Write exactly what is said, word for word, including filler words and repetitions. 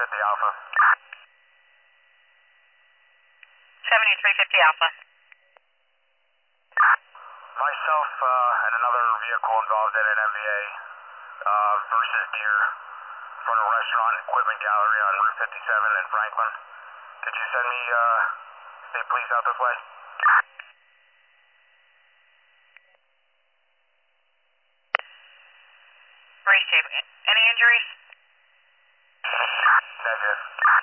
fifty Alpha. seventy-three fifty Alpha. Myself uh, and another vehicle involved in an M V A uh, versus deer in front of Restaurant and Equipment Gallery on Route fifty-seven in Franklin. Could you send me uh, state police out this way? Race Chief, any injuries? Negative.